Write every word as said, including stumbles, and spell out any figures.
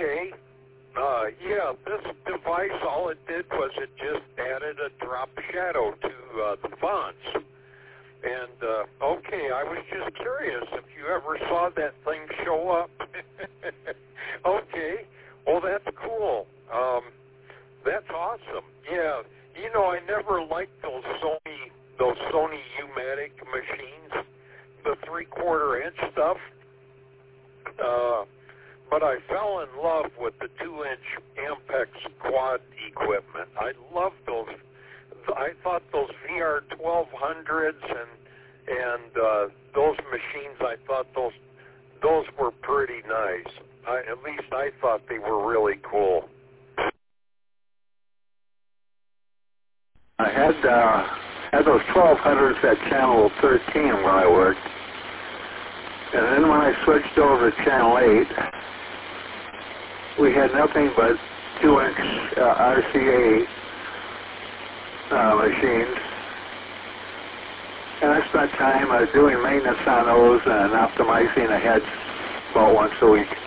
okay. Uh, yeah, this device, all it did was it just added a drop shadow to uh, the fonts. And, uh, okay, I was just curious if you ever saw that thing show up. Okay, well, that's cool. Um, that's awesome. Yeah, you know, I never liked those Sony, those Sony U-matic machines, the three-quarter inch stuff. Uh, but I fell in love with the two-inch Ampex quad equipment. I loved those. I thought those V R twelve hundreds and and uh, those machines, I thought those those were pretty nice. I, at least I thought they were really cool. I had uh, had those twelve hundreds at channel thirteen where I worked, and then when I switched over to channel eight, we had nothing but two-inch uh, R C A uh, machines, and I spent time uh, doing maintenance on those and optimizing the heads about once a week.